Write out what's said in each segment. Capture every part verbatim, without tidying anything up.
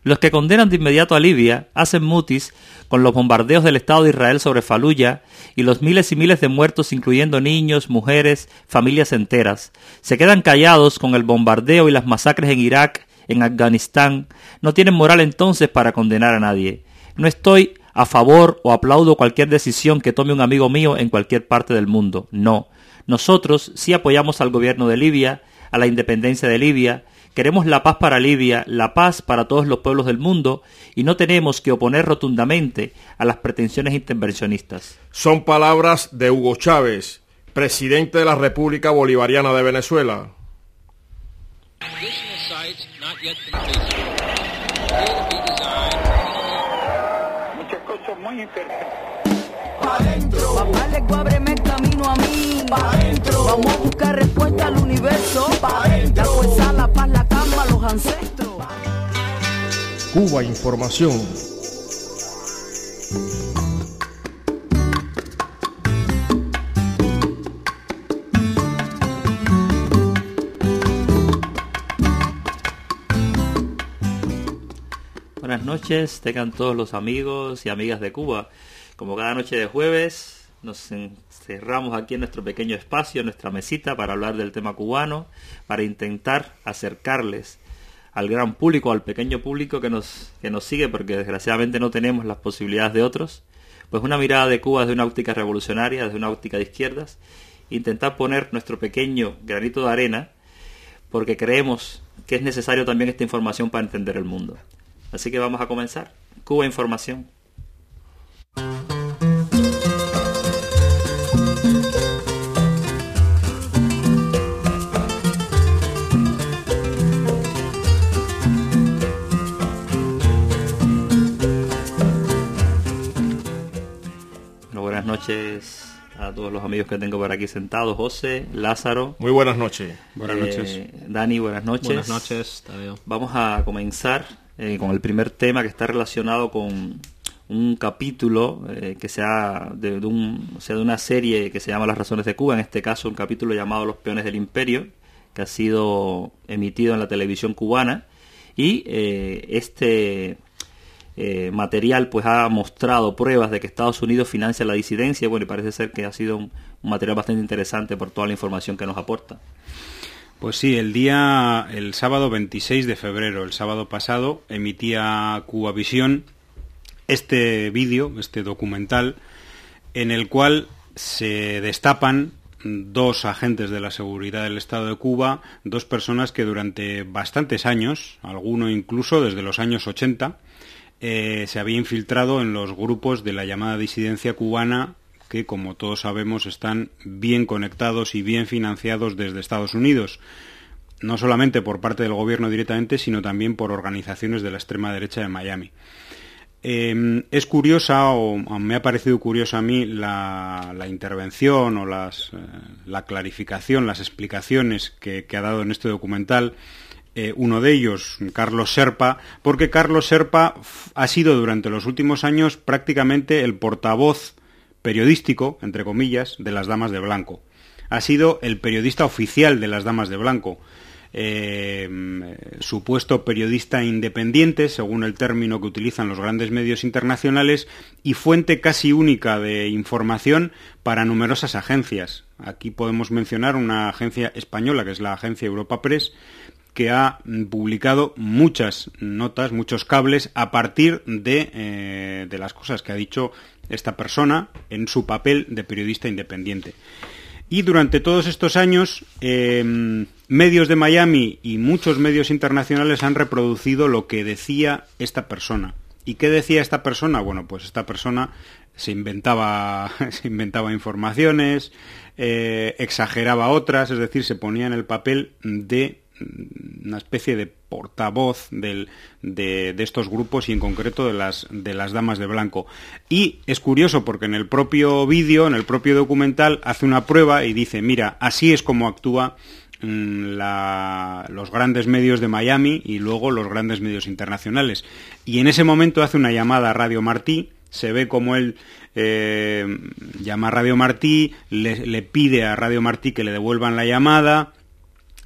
Los que condenan de inmediato a Libia hacen mutis con los bombardeos del Estado de Israel sobre Faluya y los miles y miles de muertos, incluyendo niños, mujeres, familias enteras. Se quedan callados con el bombardeo y las masacres en Irak, en Afganistán. No tienen moral entonces para condenar a nadie. No estoy a favor o aplaudo cualquier decisión que tome un amigo mío en cualquier parte del mundo. No. Nosotros sí apoyamos al gobierno de Libia, a la independencia de Libia. Queremos la paz para Libia, la paz para todos los pueblos del mundo, y no tenemos que oponer rotundamente a las pretensiones intervencionistas. Son palabras de Hugo Chávez, presidente de la República Bolivariana de Venezuela. Muchas cosas muy interesantes. Pa' adentro. Papá le ábreme el camino a mí. Pa' adentro. Vamos a buscar respuesta al universo. Pa' adentro. La fuerza, la paz, la calma, los ancestros. Cuba Información. Buenas noches, tengan todos los amigos y amigas de Cuba. Como cada noche de jueves, nos encerramos aquí en nuestro pequeño espacio, en nuestra mesita, para hablar del tema cubano, para intentar acercarles al gran público, al pequeño público que nos, que nos sigue, porque desgraciadamente no tenemos las posibilidades de otros, pues una mirada de Cuba desde una óptica revolucionaria, desde una óptica de izquierdas, intentar poner nuestro pequeño granito de arena, porque creemos que es necesario también esta información para entender el mundo. Así que vamos a comenzar. Cuba Información. Bueno, buenas noches a todos los amigos que tengo por aquí sentados. José, Lázaro. Muy buenas noches. Buenas eh, noches. Dani, buenas noches. Buenas noches, Tadeo. Vamos a comenzar eh, con el primer tema, que está relacionado con un capítulo eh, que sea de, de, un, o sea, de una serie que se llama Las Razones de Cuba, en este caso un capítulo llamado Los Peones del Imperio, que ha sido emitido en la televisión cubana, y eh, este eh, material pues ha mostrado pruebas de que Estados Unidos financia la disidencia. Bueno, y parece ser que ha sido un, un material bastante interesante por toda la información que nos aporta. Pues sí, el día, el sábado veintiséis de febrero, el sábado pasado, emitía Cubavisión este vídeo, este documental, en el cual se destapan dos agentes de la seguridad del Estado de Cuba, dos personas que durante bastantes años, alguno incluso desde los años ochenta, eh, se había infiltrado en los grupos de la llamada disidencia cubana, que como todos sabemos están bien conectados y bien financiados desde Estados Unidos, no solamente por parte del gobierno directamente, sino también por organizaciones de la extrema derecha de Miami. Eh, es curiosa, o me ha parecido curiosa a mí, la, la intervención o las, eh, la clarificación, las explicaciones que, que ha dado en este documental eh, uno de ellos, Carlos Serpa, porque Carlos Serpa ha sido durante los últimos años prácticamente el portavoz periodístico, entre comillas, de las Damas de Blanco. Ha sido el periodista oficial de las Damas de Blanco. Eh, supuesto periodista independiente, según el término que utilizan los grandes medios internacionales, y fuente casi única de información para numerosas agencias. Aquí podemos mencionar una agencia española, que es la agencia Europa Press, que ha publicado muchas notas, muchos cables, a partir de, eh, de las cosas que ha dicho esta persona en su papel de periodista independiente. Y durante todos estos años, eh, medios de Miami y muchos medios internacionales han reproducido lo que decía esta persona. ¿Y qué decía esta persona? Bueno, pues esta persona se inventaba, se inventaba informaciones, eh, exageraba otras, es decir, se ponía en el papel de una especie de portavoz del, de, de estos grupos, y en concreto de las, de las Damas de Blanco. Y es curioso porque en el propio vídeo, en el propio documental, hace una prueba y dice, mira, así es como actúa mmm, la, los grandes medios de Miami y luego los grandes medios internacionales. Y en ese momento hace una llamada a Radio Martí, se ve como él eh, llama a Radio Martí, le, le pide a Radio Martí que le devuelvan la llamada,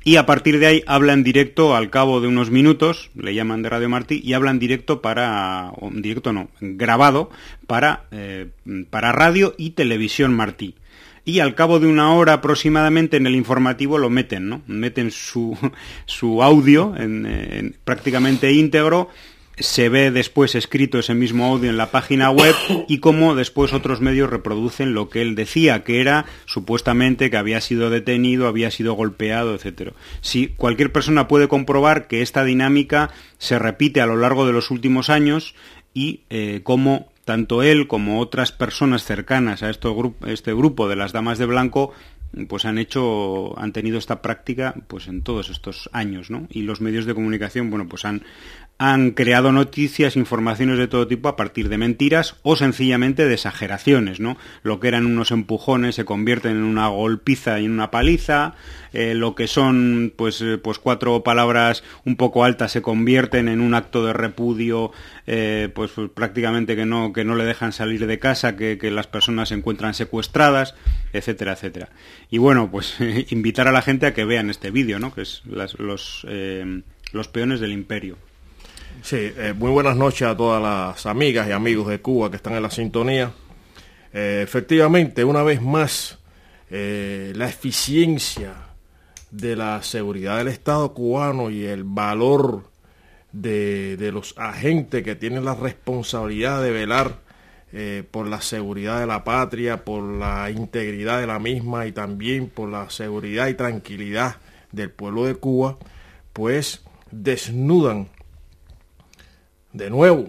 y a partir de ahí habla en directo al cabo de unos minutos, le llaman de Radio Martí, y habla en directo para, o en directo no, grabado para, eh, para radio y televisión Martí. Y al cabo de una hora aproximadamente en el informativo lo meten, ¿no? Meten su, su audio en, en prácticamente íntegro. Se ve después escrito ese mismo audio en la página web y cómo después otros medios reproducen lo que él decía, que era supuestamente que había sido detenido, había sido golpeado, etcétera. Sí, cualquier persona puede comprobar que esta dinámica se repite a lo largo de los últimos años y eh, cómo tanto él como otras personas cercanas a este grupo, este grupo de las Damas de Blanco pues han hecho, han tenido esta práctica pues en todos estos años, ¿no? Y los medios de comunicación, bueno, pues han han creado noticias, informaciones de todo tipo a partir de mentiras o sencillamente de exageraciones, ¿no? Lo que eran unos empujones se convierten en una golpiza y en una paliza, eh, lo que son pues, eh, pues cuatro palabras un poco altas se convierten en un acto de repudio, eh, pues, pues prácticamente que no, que no le dejan salir de casa, que, que las personas se encuentran secuestradas, etcétera, etcétera. Y bueno, pues eh, invitar a la gente a que vean este vídeo, ¿no? Que es las, los, eh, los peones del imperio. Sí, eh, muy buenas noches a todas las amigas y amigos de Cuba que están en la sintonía. Eh, efectivamente, una vez más, eh, la eficiencia de la seguridad del Estado cubano y el valor de, de los agentes que tienen la responsabilidad de velar eh, por la seguridad de la patria, por la integridad de la misma y también por la seguridad y tranquilidad del pueblo de Cuba, pues desnudan de nuevo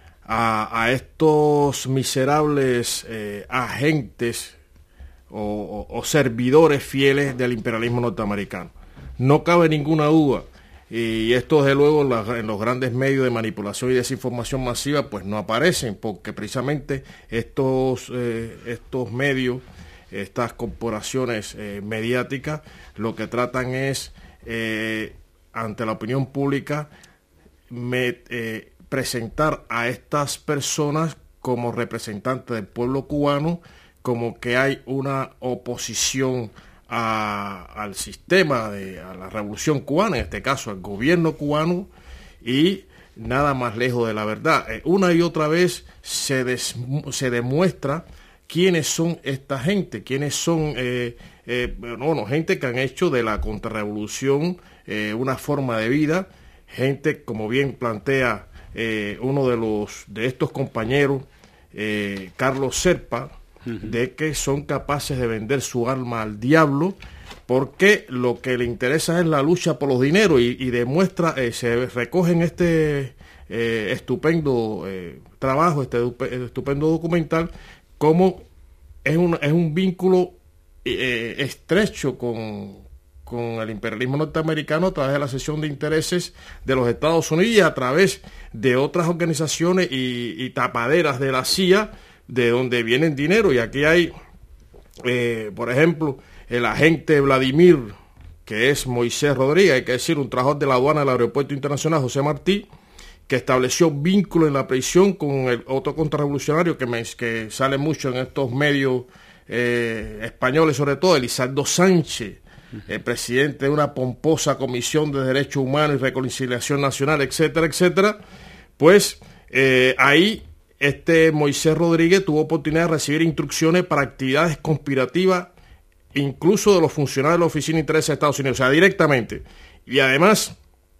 a, a estos miserables eh, agentes o, o, o servidores fieles del imperialismo norteamericano. No cabe ninguna duda, y esto desde luego en, la, en los grandes medios de manipulación y desinformación masiva pues no aparecen, porque precisamente estos, eh, estos medios, estas corporaciones eh, mediáticas, lo que tratan es, eh, ante la opinión pública, me, eh, presentar a estas personas como representantes del pueblo cubano, como que hay una oposición a, al sistema, de, a la revolución cubana, en este caso al gobierno cubano, y nada más lejos de la verdad. Eh, una y otra vez se, des, se demuestra quiénes son esta gente, quiénes son, eh, eh, bueno, gente que han hecho de la contrarrevolución eh, una forma de vida, gente, como bien plantea Eh, uno de los de estos compañeros, eh, Carlos Serpa, uh-huh. de que son capaces de vender su alma al diablo porque lo que le interesa es la lucha por los dineros y, y demuestra, eh, se recoge en este eh, estupendo eh, trabajo, este estupendo documental, cómo es un, es un vínculo eh, estrecho con con el imperialismo norteamericano a través de la cesión de intereses de los Estados Unidos y a través de otras organizaciones y, y tapaderas de la C I A, de donde vienen dinero. Y aquí hay, eh, por ejemplo, el agente Vladimir, que es Moisés Rodríguez, hay que decir, un trabajador de la aduana del Aeropuerto Internacional José Martí, que estableció vínculo en la prisión con el otro contrarrevolucionario que, me, que sale mucho en estos medios eh, españoles, sobre todo, Elizardo Sánchez, el presidente de una pomposa Comisión de Derechos Humanos y Reconciliación Nacional, etcétera, etcétera. Pues eh, ahí este Moisés Rodríguez tuvo oportunidad de recibir instrucciones para actividades conspirativas, incluso de los funcionarios de la Oficina de Intereses de Estados Unidos, o sea, directamente. Y además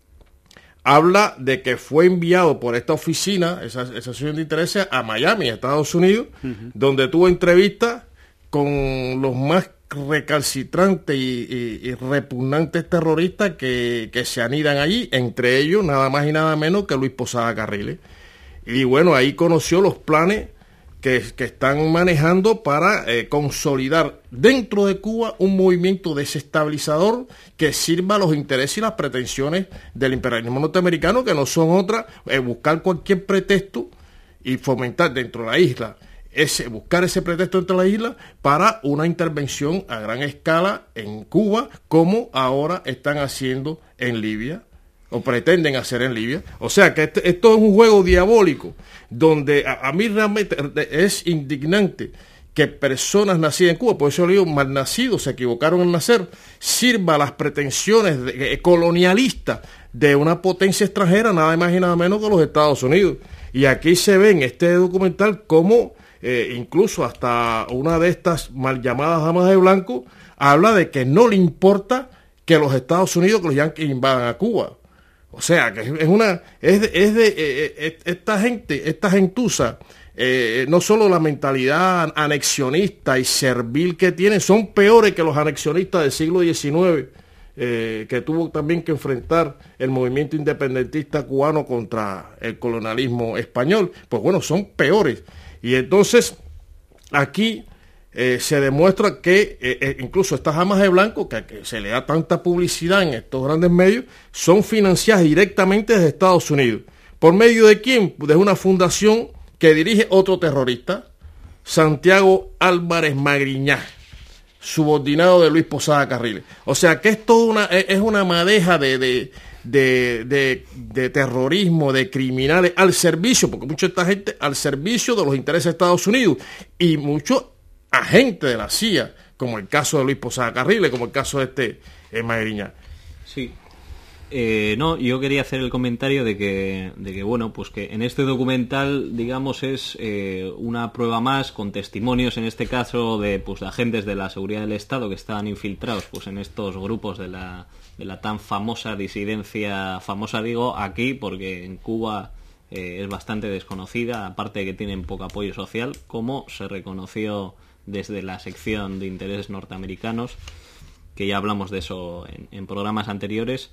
habla de que fue enviado por esta oficina, esa, esa asociación de intereses, a Miami, Estados Unidos, uh-huh. donde tuvo entrevistas con los más recalcitrantes y, y, y repugnantes terroristas que, que se anidan allí, entre ellos nada más y nada menos que Luis Posada Carriles. Y bueno, ahí conoció los planes que, que están manejando para eh, consolidar dentro de Cuba un movimiento desestabilizador que sirva a los intereses y las pretensiones del imperialismo norteamericano, que no son otras, eh, buscar cualquier pretexto y fomentar dentro de la isla Ese, buscar ese pretexto entre la isla para una intervención a gran escala en Cuba, como ahora están haciendo en Libia, o pretenden hacer en Libia. O sea que este, esto es un juego diabólico, donde a, a mí realmente es indignante que personas nacidas en Cuba, por eso le digo mal nacidos, se equivocaron al nacer, sirva a las pretensiones de, eh, colonialistas de una potencia extranjera, nada más y nada menos que los Estados Unidos. Y aquí se ve en este documental cómo eh, incluso hasta una de estas mal llamadas damas de blanco habla de que no le importa que los Estados Unidos, que los yanquis invadan a Cuba. O sea, que es una, es de, es de eh, eh, esta gente, esta gentuza, eh, no solo la mentalidad anexionista y servil que tienen, son peores que los anexionistas del siglo diecinueve, eh, que tuvo también que enfrentar el movimiento independentista cubano contra el colonialismo español. Pues bueno, son peores. Y entonces, aquí eh, se demuestra que eh, eh, incluso estas damas de blanco, que, que se le da tanta publicidad en estos grandes medios, son financiadas directamente desde Estados Unidos. ¿Por medio de quién? De una fundación que dirige otro terrorista, Santiago Álvarez Magriñá, subordinado de Luis Posada Carriles. O sea que es toda una, es una madeja de, de, de, de, de terrorismo, de criminales al servicio, porque mucha de esta gente al servicio de los intereses de Estados Unidos, y muchos agentes de la C I A, como el caso de Luis Posada Carriles, como el caso de este eh, Magriñá. Sí. Eh, no, yo quería hacer el comentario de que, de que, bueno, pues que en este documental, digamos, es eh, una prueba más, con testimonios, en este caso, de, pues, de agentes de la seguridad del Estado que estaban infiltrados, pues, en estos grupos de la, de la tan famosa disidencia, famosa digo, aquí, porque en Cuba eh, es bastante desconocida, aparte de que tienen poco apoyo social, como se reconoció desde la sección de intereses norteamericanos, que ya hablamos de eso en, en programas anteriores.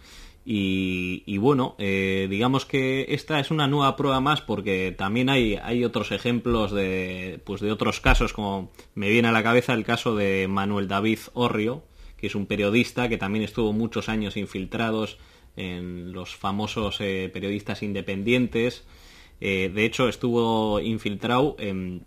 Y, y bueno, eh, digamos que esta es una nueva prueba más, porque también hay, hay otros ejemplos de, pues de otros casos, como me viene a la cabeza el caso de Manuel David Orrio, que es un periodista que también estuvo muchos años infiltrados en los famosos eh, periodistas independientes. Eh, de hecho, estuvo infiltrado en,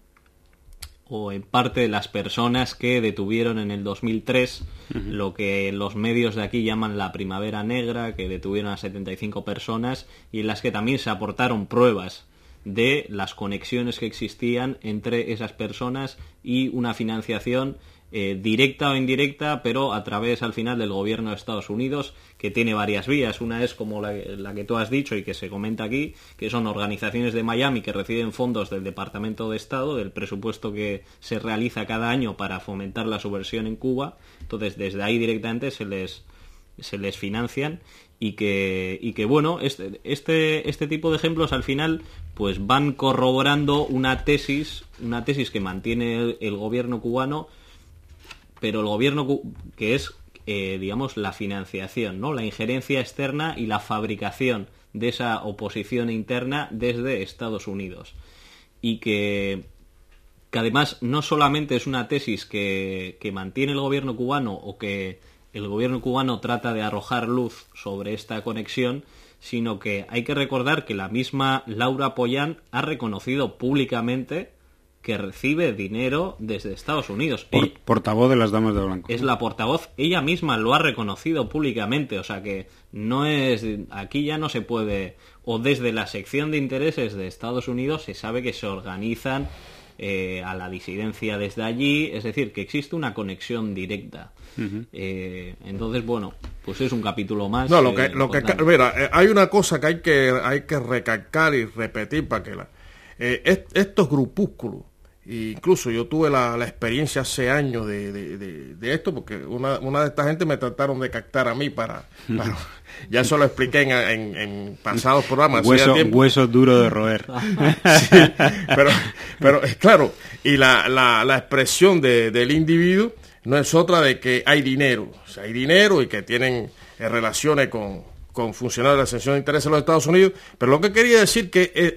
o en parte de las personas que detuvieron en el dos mil tres, uh-huh. lo que los medios de aquí llaman la Primavera Negra, que detuvieron a setenta y cinco personas, y en las que también se aportaron pruebas de las conexiones que existían entre esas personas y una financiación eh, directa o indirecta, pero a través al final del gobierno de Estados Unidos, que tiene varias vías. Una es como la, la que tú has dicho y que se comenta aquí, que son organizaciones de Miami que reciben fondos del Departamento de Estado, del presupuesto que se realiza cada año para fomentar la subversión en Cuba. Entonces, desde ahí directamente se les se les financian, y que y que bueno, este este este tipo de ejemplos al final pues van corroborando una tesis, una tesis que mantiene el, el gobierno cubano, pero el gobierno cu- que es eh, digamos la financiación, ¿no? La injerencia externa y la fabricación de esa oposición interna desde Estados Unidos, y que que además no solamente es una tesis que, que mantiene el gobierno cubano, o que el gobierno cubano trata de arrojar luz sobre esta conexión, sino que hay que recordar que la misma Laura Pollán ha reconocido públicamente que recibe dinero desde Estados Unidos. Por, Ella, portavoz de las damas de blanco. Es la portavoz, ella misma lo ha reconocido públicamente, o sea que no es, aquí ya no se puede, o desde la sección de intereses de Estados Unidos se sabe que se organizan eh, a la disidencia desde allí, es decir, que existe una conexión directa. Uh-huh. Eh, entonces, bueno, pues es un capítulo más. No, lo que, eh, lo que mira, eh, hay una cosa que hay que hay que recalcar y repetir para que la eh, est, estos grupúsculos, incluso yo tuve la, la experiencia hace años de, de, de, de esto, porque una, una de estas gente me trataron de captar a mí para, para ya eso lo expliqué en, en, en pasados programas. Hueso, hueso duro de roer. Sí, pero, pero claro, y la, la, la expresión de, del individuo no es otra de que hay dinero, o sea, hay dinero y que tienen eh, relaciones con, con funcionarios de la sección de intereses de los Estados Unidos, pero lo que quería decir que eh,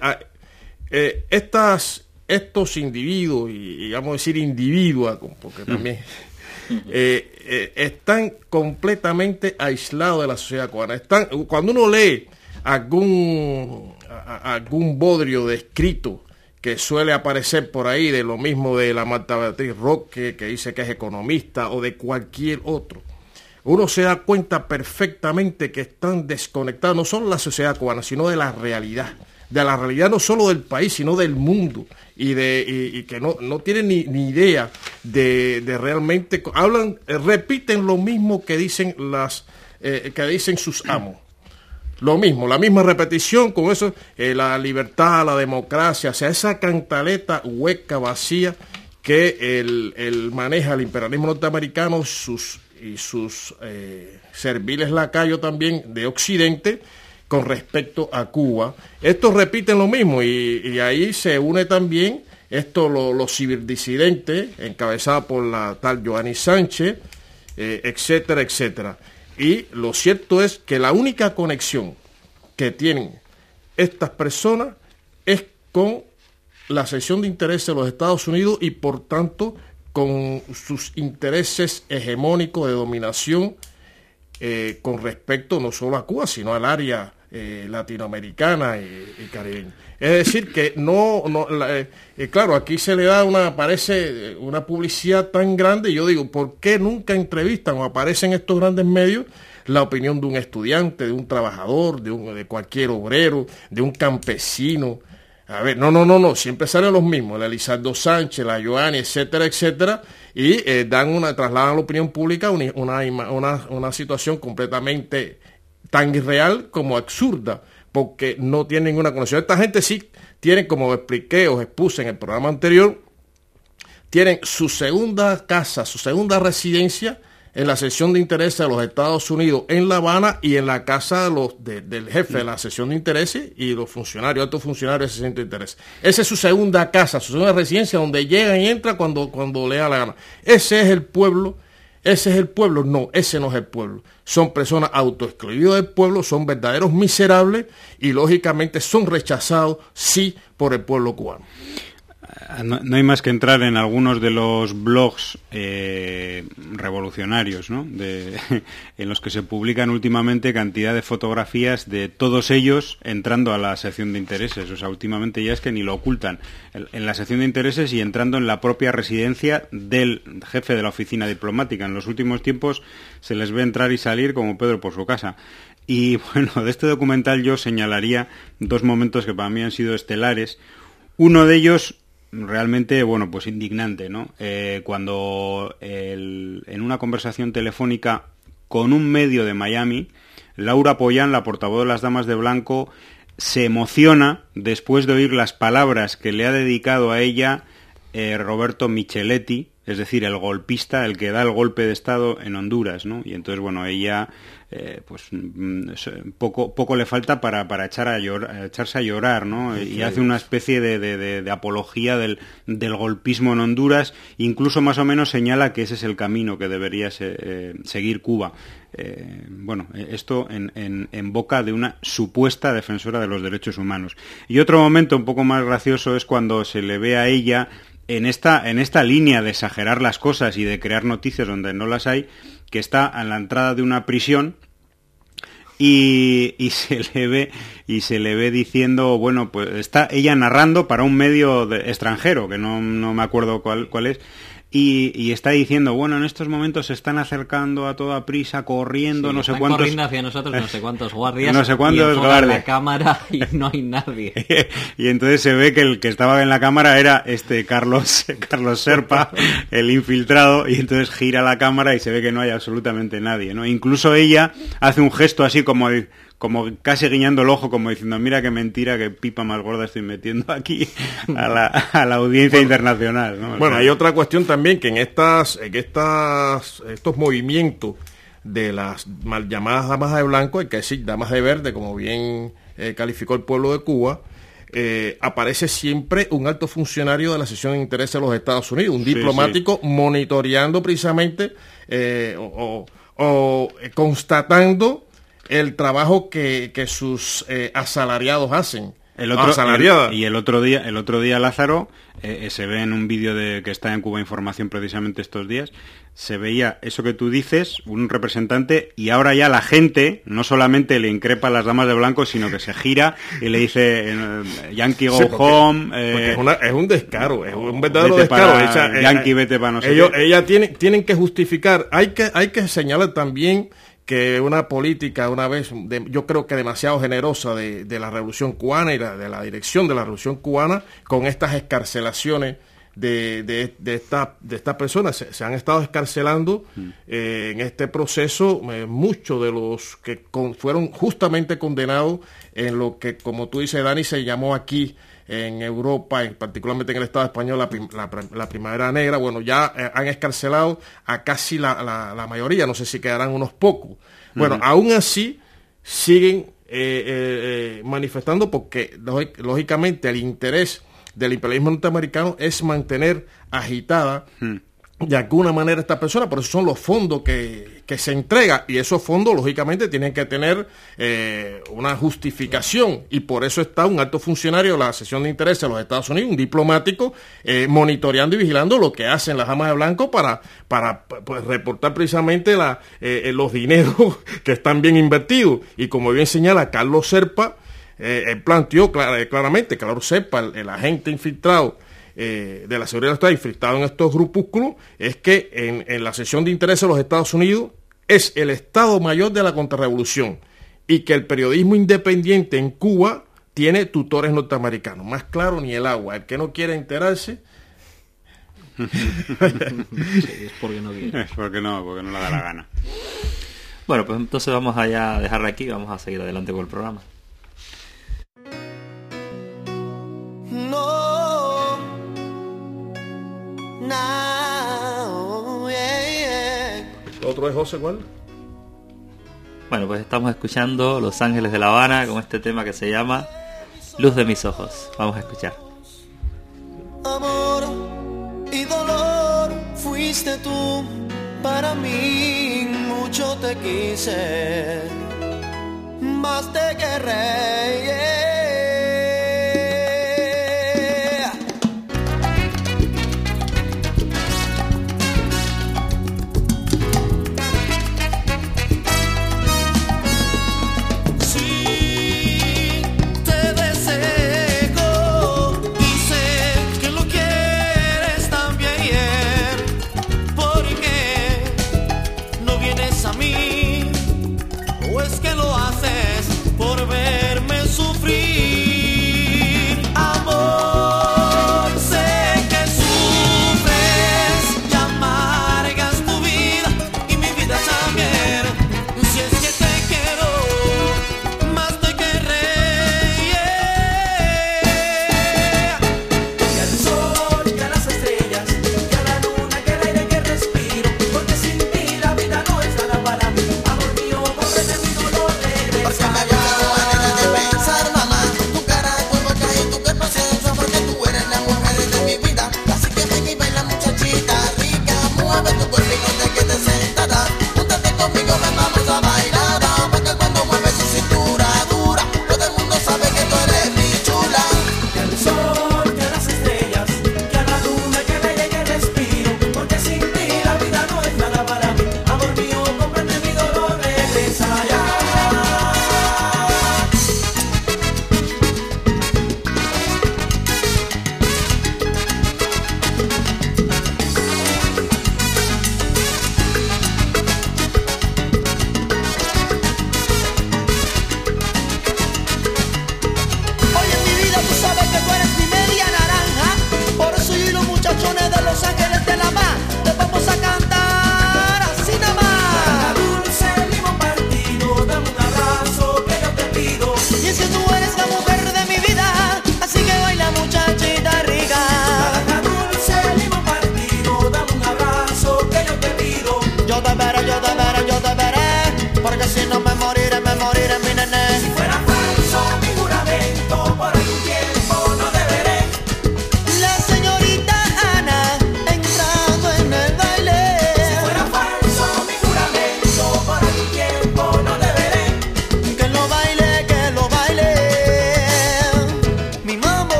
eh, estas estos individuos, y digamos decir individuos, porque también eh, eh, están completamente aislados de la sociedad cubana. Están, cuando uno lee algún a, algún bodrio de escrito que suele aparecer por ahí, de lo mismo de la Marta Beatriz Roque, que dice que es economista, o de cualquier otro, uno se da cuenta perfectamente que están desconectados no solo de la sociedad cubana, sino de la realidad, de la realidad no solo del país, sino del mundo, y de y, y que no, no tienen ni, ni idea de, de realmente, hablan, eh, repiten lo mismo que dicen las eh, que dicen sus amos. Lo mismo, la misma repetición con eso, eh, la libertad, la democracia, o sea, esa cantaleta hueca, vacía, que el, el maneja el imperialismo norteamericano sus, y sus eh, serviles lacayos también de Occidente con respecto a Cuba. Estos repiten lo mismo y, y ahí se une también esto, lo, los ciberdisidentes, encabezados por la tal Joanny Sánchez, eh, etcétera, etcétera. Y lo cierto es que la única conexión que tienen estas personas es con la sección de intereses de los Estados Unidos y por tanto con sus intereses hegemónicos de dominación eh, con respecto no solo a Cuba, sino al área eh, latinoamericana y, y caribeña. Es decir, que no, no la, eh, eh, claro, aquí se le da una, parece una publicidad tan grande, y yo digo, ¿por qué nunca entrevistan o aparecen en estos grandes medios la opinión de un estudiante, de un trabajador, de, un, de cualquier obrero, de un campesino? A ver, no, no, no, no, siempre salen los mismos, la Elizardo Sánchez, la Joanny, etcétera, etcétera, y eh, dan una, trasladan a la opinión pública una, una, una, una situación completamente tan irreal como absurda, porque no tienen ninguna conexión. Esta gente sí tienen, como expliqué, os expuse en el programa anterior, tienen su segunda casa, su segunda residencia en la sección de intereses de los Estados Unidos en La Habana y en la casa de los, de, del jefe de la sección de intereses y los funcionarios, altos funcionarios de sección de intereses. Esa es su segunda casa, su segunda residencia, donde llega y entra cuando, cuando le da la gana. Ese es el pueblo. ¿Ese es el pueblo? No, ese no es el pueblo. Son personas autoexcluidas del pueblo, son verdaderos miserables y lógicamente son rechazados, sí, por el pueblo cubano. No, no hay más que entrar en algunos de los blogs eh, revolucionarios, ¿no? De, en los que se publican últimamente cantidad de fotografías de todos ellos entrando a la sección de intereses. O sea, últimamente ya es que ni lo ocultan. En la sección de intereses y entrando en la propia residencia del jefe de la oficina diplomática. En los últimos tiempos se les ve entrar y salir como Pedro por su casa. Y bueno, de este documental yo señalaría dos momentos que para mí han sido estelares. Uno de ellos realmente, bueno, pues indignante, ¿no? Eh, cuando el, en una conversación telefónica con un medio de Miami, Laura Pollán, la portavoz de las Damas de Blanco, se emociona después de oír las palabras que le ha dedicado a ella eh, Roberto Micheletti, es decir, el golpista, el que da el golpe de Estado en Honduras, ¿no? Y entonces, bueno, ella, eh, pues, poco poco le falta para, para echar a llorar, echarse a llorar, ¿no? Y hace una especie de, de, de, de apología del, del golpismo en Honduras, incluso más o menos señala que ese es el camino que debería se, eh, seguir Cuba. Eh, bueno, esto en, en, en boca de una supuesta defensora de los derechos humanos. Y otro momento un poco más gracioso es cuando se le ve a ella en esta, en esta línea de exagerar las cosas y de crear noticias donde no las hay, que está a la entrada de una prisión y, y se le ve y se le ve diciendo, bueno, pues está ella narrando para un medio de, extranjero, que no, no me acuerdo cuál, cuál es, y, y está diciendo, bueno, en estos momentos se están acercando a toda prisa, corriendo, sí, no sé cuántos... corriendo hacia nosotros no sé cuántos guardias, no sé cuántos y guardias. La cámara y no hay nadie. Y entonces se ve que el que estaba en la cámara era este Carlos, Carlos Serpa, el infiltrado, y entonces gira la cámara y se ve que no hay absolutamente nadie, ¿no? Incluso ella hace un gesto así como... de, como casi guiñando el ojo, como diciendo, mira qué mentira, qué pipa más gorda estoy metiendo aquí a la, a la audiencia bueno, internacional, ¿no? Bueno, hay otra cuestión también, que en estas, en estas, estos movimientos de las mal llamadas damas de blanco, hay que decir damas de verde, como bien eh, calificó el pueblo de Cuba, eh, aparece siempre un alto funcionario de la sección de intereses de los Estados Unidos, un sí, diplomático sí. monitoreando precisamente eh, o, o, o constatando el trabajo que, que sus eh, asalariados hacen. El otro, el, y el otro día, el otro día Lázaro, eh, se ve en un vídeo de que está en Cuba Información precisamente estos días, se veía eso que tú dices, un representante, y ahora ya la gente no solamente le increpa a las damas de blanco, sino que se gira y le dice eh, Yankee go sí, porque, home. Eh, porque es, una, es un descaro, es un verdadero descaro. Para, ella, Yankee, vete para no sé ellos, qué. Ella tiene, tienen que justificar, hay que, hay que señalar también que una política, una vez, de, yo creo que demasiado generosa de, de la Revolución Cubana y la, de la dirección de la Revolución Cubana, con estas escarcelaciones de, de, de estas de esta personas. Se, se han estado escarcelando mm. eh, en este proceso eh, muchos de los que con, fueron justamente condenados en lo que, como tú dices, Dani, se llamó aquí en Europa, en, particularmente en el Estado español, la, prim, la, la Primavera Negra. Bueno, ya eh, han escarcelado a casi la, la, la mayoría, no sé si quedarán unos pocos. Bueno, uh-huh. aún así siguen eh, eh, manifestando porque, lógicamente, el interés del imperialismo norteamericano es mantener agitada uh-huh. de alguna manera esta persona, por eso son los fondos que, que se entregan, y esos fondos lógicamente tienen que tener eh, una justificación, y por eso está un alto funcionario de la sección de intereses de los Estados Unidos, un diplomático, eh, monitoreando y vigilando lo que hacen las damas de blanco para, para pues, reportar precisamente la, eh, los dineros que están bien invertidos. Y como bien señala Carlos Serpa, eh, él planteó clar- claramente, Carlos Serpa, el, el agente infiltrado Eh, de la seguridad está infiltrado en estos grupúsculos, es que en, en la sección de intereses de los Estados Unidos es el Estado Mayor de la contrarrevolución, y que el periodismo independiente en Cuba tiene tutores norteamericanos. Más claro ni el agua. El que no quiere enterarse sí, es porque no quiere. Es porque no, porque no le da la gana. Bueno, pues entonces vamos allá a dejarla aquí y vamos a seguir adelante con el programa. No, yeah, yeah. ¿Otro es José cuál? Bueno, pues estamos escuchando Los Ángeles de La Habana con este tema que se llama Luz de mis ojos. Vamos a escuchar. Amor y dolor fuiste tú, para mí mucho te quise, más te querré, yeah. Sufrir.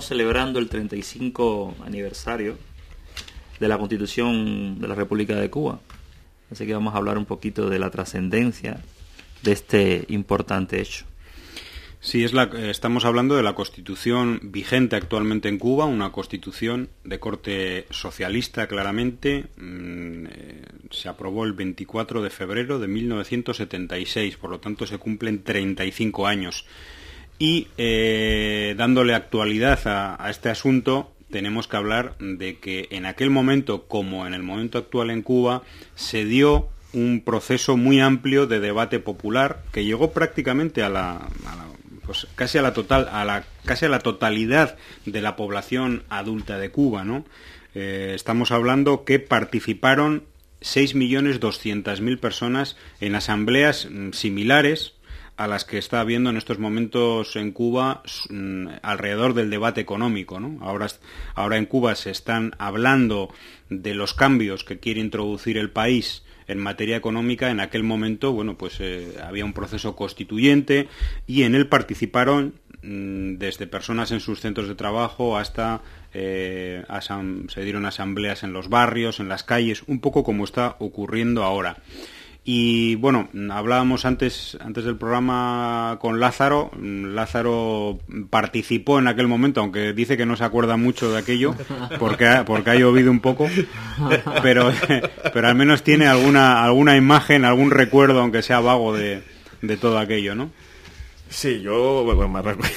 celebrando el treinta y cinco aniversario de la Constitución de la República de Cuba. Así que vamos a hablar un poquito de la trascendencia de este importante hecho. Sí, es la, estamos hablando de la Constitución vigente actualmente en Cuba, una Constitución de corte socialista claramente. Mm, eh, se aprobó el veinticuatro de febrero de mil novecientos setenta y seis, por lo tanto se cumplen treinta y cinco años. Y eh, dándole actualidad a, a este asunto, tenemos que hablar de que en aquel momento, como en el momento actual en Cuba, se dio un proceso muy amplio de debate popular que llegó prácticamente a la, a la pues casi a la total, a la casi a la totalidad de la población adulta de Cuba, ¿no? Eh, estamos hablando que participaron seis millones doscientas mil personas en asambleas mm, similares a las que está habiendo en estos momentos en Cuba mm, alrededor del debate económico, ¿no? Ahora, ahora en Cuba se están hablando de los cambios que quiere introducir el país en materia económica. En aquel momento, bueno, pues eh, había un proceso constituyente y en él participaron mmm, desde personas en sus centros de trabajo hasta eh, asam- se dieron asambleas en los barrios, en las calles, un poco como está ocurriendo ahora. Y bueno, hablábamos antes, antes del programa con Lázaro. Lázaro participó en aquel momento, aunque dice que no se acuerda mucho de aquello, porque ha, porque ha llovido un poco, pero, pero al menos tiene alguna, alguna imagen, algún recuerdo, aunque sea vago, de, de todo aquello, ¿no? Sí, yo, bueno, me recuerdo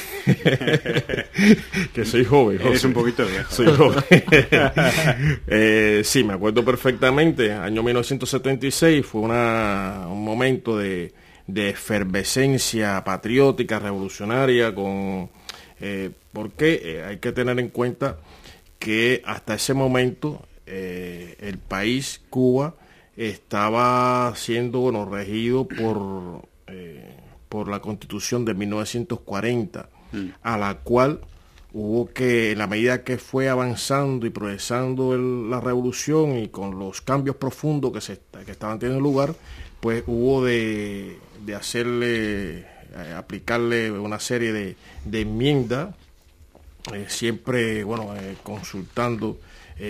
que soy joven. José. Eres un poquito viejo. Soy joven. eh, sí, me acuerdo perfectamente. Año mil novecientos setenta y seis fue una, un momento de, de efervescencia patriótica, revolucionaria, con eh, porque eh, hay que tener en cuenta que hasta ese momento eh, el país, Cuba, estaba siendo, bueno, regido por... Eh, por la Constitución de mil novecientos cuarenta, mm. a la cual hubo que, en la medida que fue avanzando y progresando el, la revolución y con los cambios profundos que, se, que estaban teniendo lugar, pues hubo de, de hacerle, eh, aplicarle una serie de, de enmiendas, eh, siempre, bueno, eh, consultando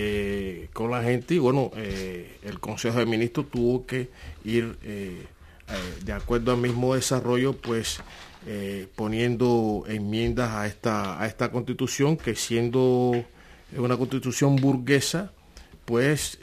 eh, con la gente, y bueno, eh, el Consejo de Ministros tuvo que ir... Eh, Eh, de acuerdo al mismo desarrollo, pues eh, poniendo enmiendas a esta a esta constitución, que siendo una constitución burguesa, pues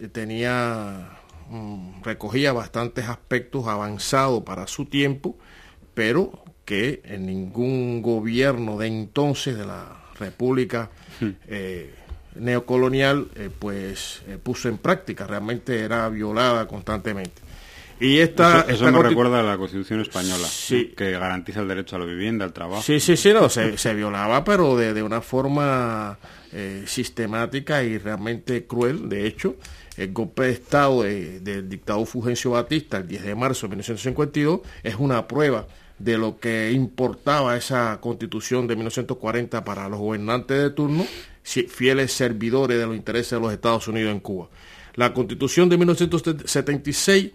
tenía um, recogía bastantes aspectos avanzados para su tiempo, pero que en ningún gobierno de entonces de la República eh, neocolonial eh, pues eh, puso en práctica. Realmente era violada constantemente. Y esta, eso eso esta me constitu- recuerda a la Constitución española, sí, que garantiza el derecho a la vivienda, al trabajo. Sí, sí, sí, no, se, se violaba, pero de, de una forma eh, sistemática y realmente cruel. De hecho, el golpe de Estado de, del dictador Fulgencio Batista, el diez de marzo de mil novecientos cincuenta y dos, es una prueba de lo que importaba esa Constitución de mil novecientos cuarenta para los gobernantes de turno, fieles servidores de los intereses de los Estados Unidos en Cuba. La Constitución de mil novecientos setenta y seis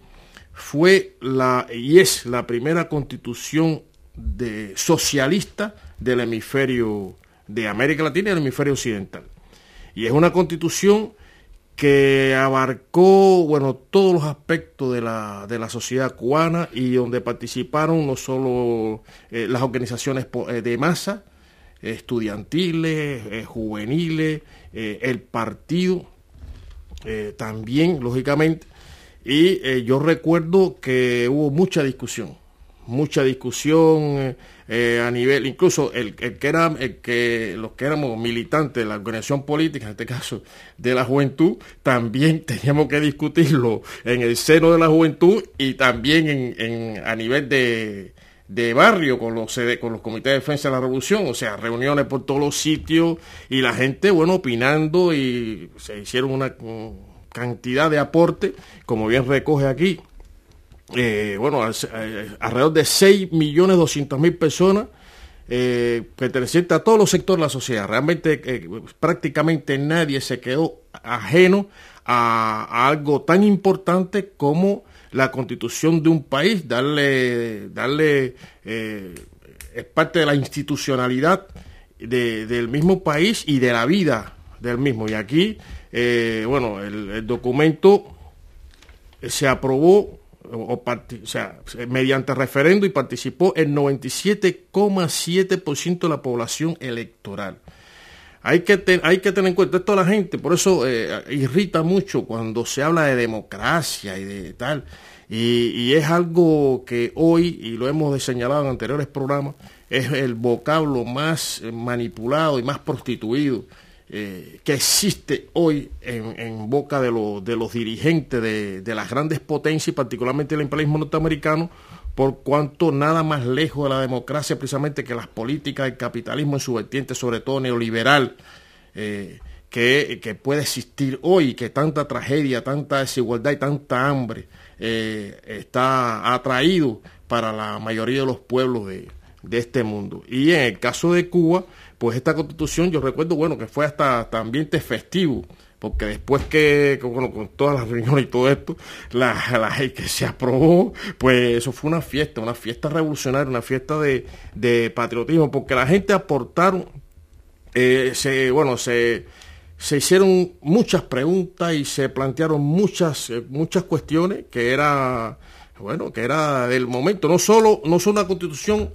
fue la y es la primera constitución de, socialista del hemisferio de América Latina y del hemisferio occidental. Y es una constitución que abarcó, bueno, todos los aspectos de la, de la sociedad cubana, y donde participaron no solo eh, las organizaciones de masa, estudiantiles, eh, juveniles, eh, el partido, eh, también, lógicamente. Y eh, yo recuerdo que hubo mucha discusión, mucha discusión eh, a nivel, incluso el, el que era, el que los que éramos militantes de la organización política, en este caso de la juventud, también teníamos que discutirlo en el seno de la juventud y también en, en a nivel de, de barrio con los con los comités de defensa de la revolución, o sea, reuniones por todos los sitios y la gente, bueno, opinando, y se hicieron una cantidad de aportes, como bien recoge aquí, eh, bueno, alrededor de seis millones doscientas mil personas eh, pertenecientes a todos los sectores de la sociedad. Realmente eh, prácticamente nadie se quedó ajeno a, a algo tan importante como la constitución de un país, darle, darle eh, es parte de la institucionalidad de, del mismo país y de la vida del mismo. Y aquí, eh, bueno, el, el documento se aprobó, o, o sea, mediante referendo, y participó el noventa y siete coma siete por ciento de la población electoral. Hay que, te, hay que tener en cuenta esto, la gente, por eso eh, irrita mucho cuando se habla de democracia y de tal, y, y es algo que hoy, y lo hemos señalado en anteriores programas, es el vocablo más manipulado y más prostituido eh, que existe hoy en, en boca de, lo, de los dirigentes de, de las grandes potencias, y particularmente el imperialismo norteamericano, por cuanto nada más lejos de la democracia precisamente que las políticas del capitalismo en su vertiente, sobre todo neoliberal, eh, que, que puede existir hoy, que tanta tragedia, tanta desigualdad y tanta hambre eh, está atraído para la mayoría de los pueblos de, de este mundo. Y en el caso de Cuba, pues esta constitución, yo recuerdo, bueno, que fue hasta, hasta ambiente festivo, porque después que, bueno, con todas las reuniones y todo esto, la, la que se aprobó, pues eso fue una fiesta, una fiesta revolucionaria, una fiesta de, de patriotismo, porque la gente aportaron, eh, se, bueno, se, se hicieron muchas preguntas y se plantearon muchas, eh, muchas cuestiones que era, bueno, que era del momento, no solo, no solo una constitución,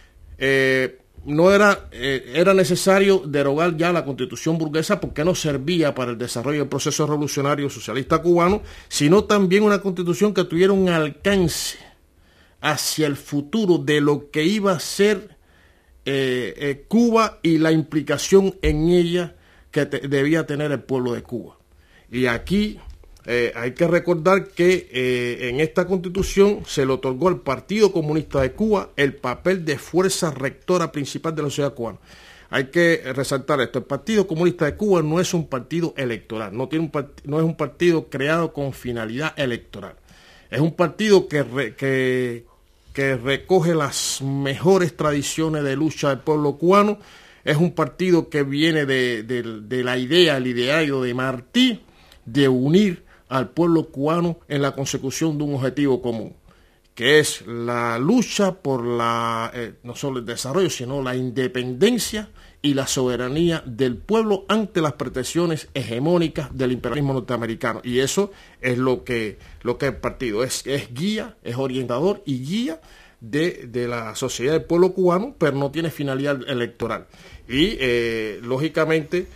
eh, no era, eh, era necesario derogar ya la constitución burguesa porque no servía para el desarrollo del proceso revolucionario socialista cubano, sino también una constitución que tuviera un alcance hacia el futuro de lo que iba a ser eh, eh, Cuba y la implicación en ella que te, debía tener el pueblo de Cuba. Y aquí eh, hay que recordar que eh, en esta constitución se le otorgó al Partido Comunista de Cuba el papel de fuerza rectora principal de la sociedad cubana. Hay que resaltar esto: el Partido Comunista de Cuba no es un partido electoral, no, tiene un part- no es un partido creado con finalidad electoral. Es un partido que, re- que, que recoge las mejores tradiciones de lucha del pueblo cubano. Es un partido que viene de, de, de la idea, el ideario de Martí, de unir al pueblo cubano en la consecución de un objetivo común, que es la lucha por la eh, no solo el desarrollo, sino la independencia y la soberanía del pueblo ante las pretensiones hegemónicas del imperialismo norteamericano. Y eso es lo que, lo que el partido es, es guía, es orientador y guía de, de la sociedad del pueblo cubano, pero no tiene finalidad electoral. Y eh, lógicamente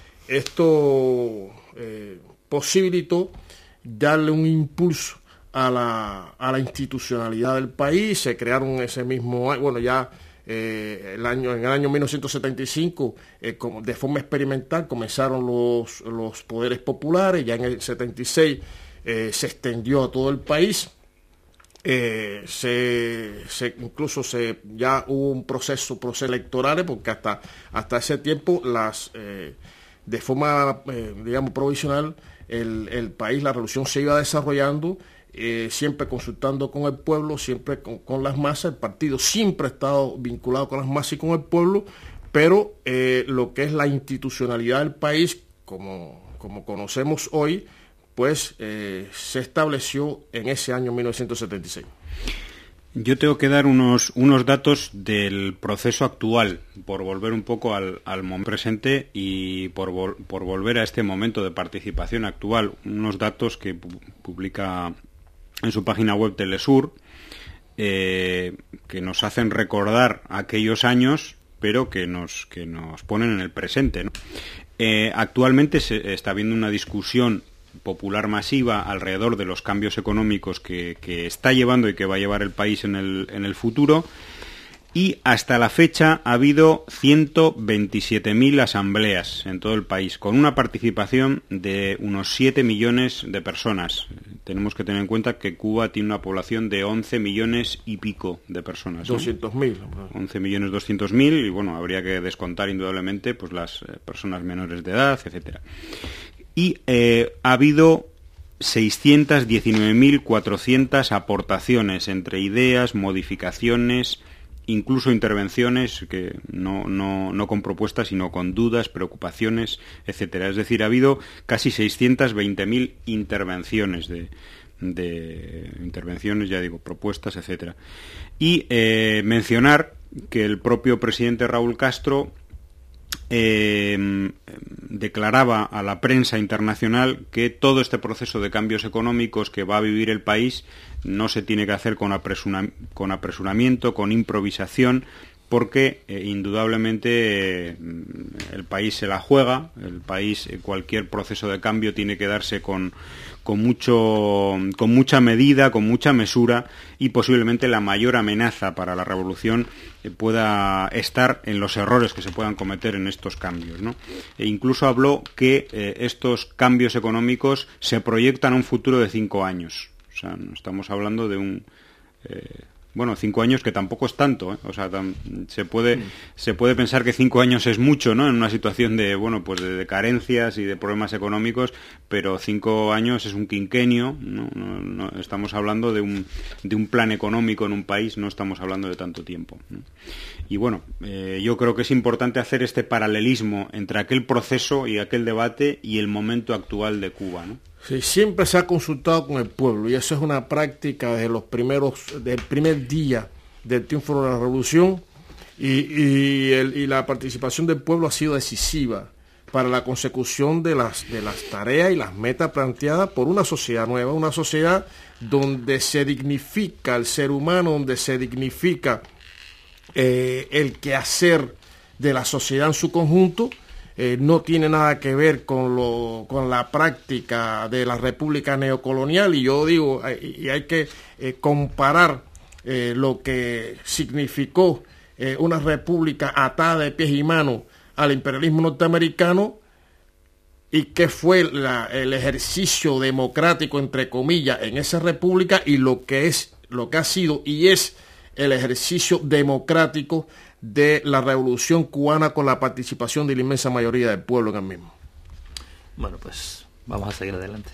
esto eh, posibilitó darle un impulso a la, a la institucionalidad del país. Se crearon ese mismo año, bueno, ya eh, el año, en el año mil novecientos setenta y cinco, eh, como de forma experimental, comenzaron los, los poderes populares. Ya en el setenta y seis eh, se extendió a todo el país. Eh, se, se incluso se ya hubo un proceso, procesos electorales, porque hasta, hasta ese tiempo las eh, de forma eh, digamos provisional el, el país, la revolución se iba desarrollando, eh, siempre consultando con el pueblo, siempre con, con las masas. El partido siempre ha estado vinculado con las masas y con el pueblo, pero eh, lo que es la institucionalidad del país, como, como conocemos hoy, pues eh, se estableció en ese año mil novecientos setenta y seis. Yo tengo que dar unos, unos datos del proceso actual, por volver un poco al, al momento presente y por, vol, por volver a este momento de participación actual. Unos datos que pu- publica en su página web Telesur, eh, que nos hacen recordar aquellos años, pero que nos, que nos ponen en el presente, ¿no? Eh, actualmente se está habiendo una discusión popular masiva alrededor de los cambios económicos que, que está llevando y que va a llevar el país en el, en el futuro, y hasta la fecha ha habido ciento veintisiete mil asambleas en todo el país, con una participación de unos siete millones de personas. Tenemos que tener en cuenta que Cuba tiene una población de once millones y pico de personas, ¿no? doscientos mil. once millones doscientos mil, y bueno, habría que descontar indudablemente pues las personas menores de edad, etcétera. Y eh, ha habido seiscientas diecinueve mil cuatrocientas aportaciones entre ideas, modificaciones, incluso intervenciones, que no, no, no con propuestas, sino con dudas, preocupaciones, etcétera. Es decir, ha habido casi seiscientas veinte mil intervenciones de, de intervenciones, ya digo, propuestas, etcétera. Y eh, mencionar que el propio presidente Raúl Castro eh, declaraba a la prensa internacional que todo este proceso de cambios económicos que va a vivir el país no se tiene que hacer con, apresura, con apresuramiento, con improvisación, porque eh, indudablemente eh, el país se la juega, el país, eh, cualquier proceso de cambio tiene que darse con, con, mucho, con mucha medida, con mucha mesura, y posiblemente la mayor amenaza para la revolución eh, pueda estar en los errores que se puedan cometer en estos cambios, ¿no? E incluso habló que eh, estos cambios económicos se proyectan a un futuro de cinco años. O sea, no estamos hablando de un... Eh, Bueno, cinco años que tampoco es tanto, ¿eh? O sea, tam, se puede mm. se puede pensar que cinco años es mucho, ¿no? En una situación de, bueno, pues de, de carencias y de problemas económicos, pero cinco años es un quinquenio, ¿no? No, no, estamos hablando de un de un plan económico en un país, no estamos hablando de tanto tiempo, ¿no? Y bueno, eh, yo creo que es importante hacer este paralelismo entre aquel proceso y aquel debate y el momento actual de Cuba, ¿no? Sí, siempre se ha consultado con el pueblo, y eso es una práctica desde los primeros, del primer día del triunfo de la revolución, y, y, el, y la participación del pueblo ha sido decisiva para la consecución de las, de las tareas y las metas planteadas por una sociedad nueva, una sociedad donde se dignifica el ser humano, donde se dignifica eh, el quehacer de la sociedad en su conjunto. Eh, no tiene nada que ver con lo con la práctica de la república neocolonial, y yo digo, eh, y hay que eh, comparar eh, lo que significó eh, una república atada de pies y manos al imperialismo norteamericano, y qué fue la, el ejercicio democrático, entre comillas, en esa república, y lo que es, lo que ha sido y es el ejercicio democrático de la revolución cubana, con la participación de la inmensa mayoría del pueblo en el mismo. Bueno, pues vamos a seguir adelante.